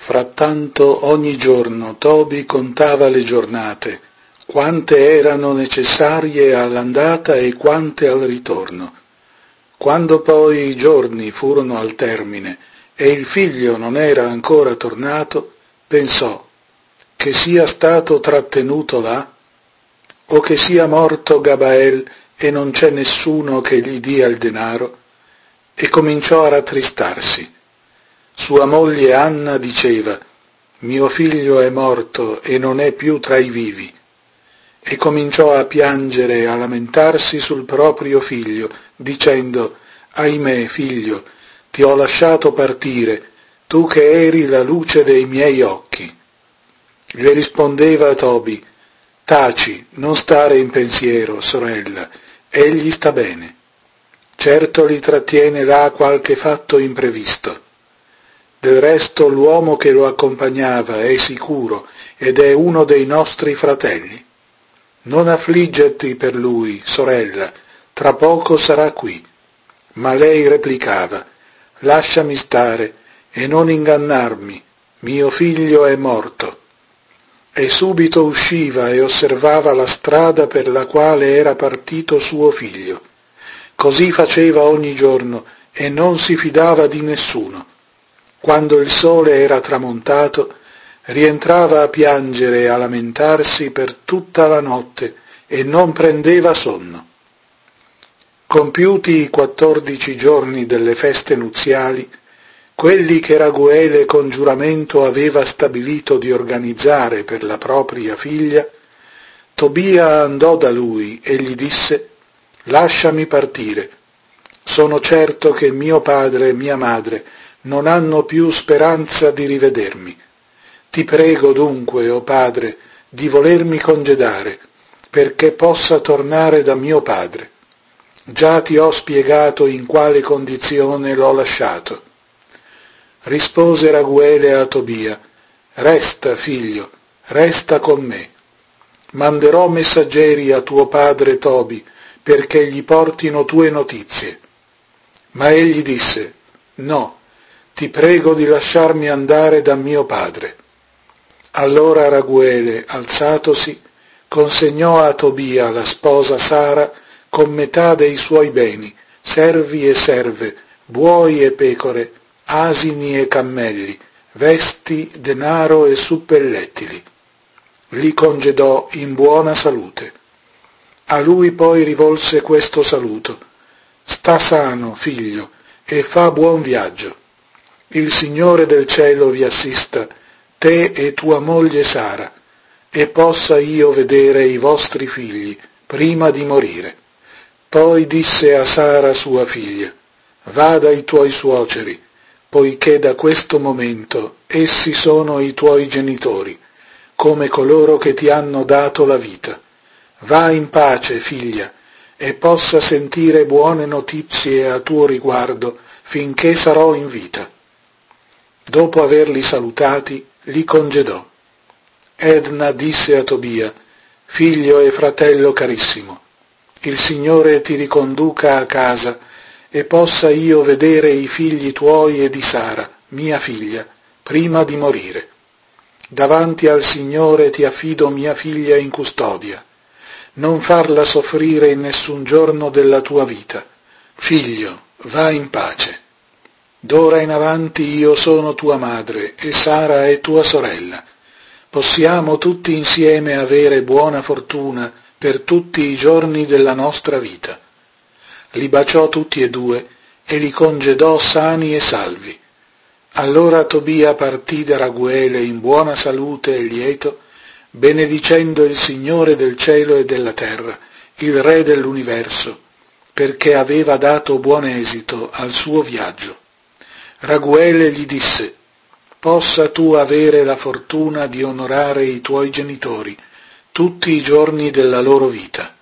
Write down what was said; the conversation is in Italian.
Frattanto ogni giorno Tobi contava le giornate, quante erano necessarie all'andata e quante al ritorno. Quando poi i giorni furono al termine e il figlio non era ancora tornato, pensò: che sia stato trattenuto là, o che sia morto Gabael e non c'è nessuno che gli dia il denaro, e cominciò a rattristarsi. Sua moglie Anna diceva: mio figlio è morto e non è più tra i vivi. E cominciò a piangere e a lamentarsi sul proprio figlio, dicendo: ahimè, figlio, ti ho lasciato partire, tu che eri la luce dei miei occhi. Le rispondeva Tobi: taci, non stare in pensiero, sorella, egli sta bene. Certo li trattiene là qualche fatto imprevisto. Del resto l'uomo che lo accompagnava è sicuro ed è uno dei nostri fratelli. Non affliggerti per lui, sorella, tra poco sarà qui. Ma lei replicava: lasciami stare e non ingannarmi, mio figlio è morto. E subito usciva e osservava la strada per la quale era partito suo figlio. Così faceva ogni giorno e non si fidava di nessuno. Quando il sole era tramontato, rientrava a piangere e a lamentarsi per tutta la notte e non prendeva sonno. Compiuti i 14 giorni delle feste nuziali, quelli che Raguele con giuramento aveva stabilito di organizzare per la propria figlia, Tobia andò da lui e gli disse: lasciami partire. Sono certo che mio padre e mia madre non hanno più speranza di rivedermi. Ti prego dunque, o padre, di volermi congedare, perché possa tornare da mio padre. Già ti ho spiegato in quale condizione l'ho lasciato. Rispose Raguele a Tobia: resta, figlio, resta con me. Manderò messaggeri a tuo padre Tobi, perché gli portino tue notizie. Ma egli disse: no, ti prego di lasciarmi andare da mio padre. Allora Raguele, alzatosi, consegnò a Tobia la sposa Sara con metà dei suoi beni, servi e serve, buoi e pecore, asini e cammelli, vesti, denaro e suppellettili. Li congedò in buona salute. A lui poi rivolse questo saluto: sta sano, figlio, e fa buon viaggio. Il Signore del cielo vi assista, te e tua moglie Sara, e possa io vedere i vostri figli prima di morire. Poi disse a Sara sua figlia: va dai tuoi suoceri, poiché da questo momento essi sono i tuoi genitori, come coloro che ti hanno dato la vita. Va in pace, figlia, e possa sentire buone notizie a tuo riguardo finché sarò in vita. Dopo averli salutati, li congedò. Edna disse a Tobia: figlio e fratello carissimo, il Signore ti riconduca a casa e possa io vedere i figli tuoi e di Sara, mia figlia, prima di morire. Davanti al Signore ti affido mia figlia in custodia. Non farla soffrire in nessun giorno della tua vita. Figlio, va in pace. D'ora in avanti io sono tua madre e Sara è tua sorella. Possiamo tutti insieme avere buona fortuna per tutti i giorni della nostra vita. Li baciò tutti e due e li congedò sani e salvi. Allora Tobia partì da Raguele in buona salute e lieto, benedicendo il Signore del cielo e della terra, il Re dell'universo, perché aveva dato buon esito al suo viaggio. Raguele gli disse: possa tu avere la fortuna di onorare i tuoi genitori tutti i giorni della loro vita.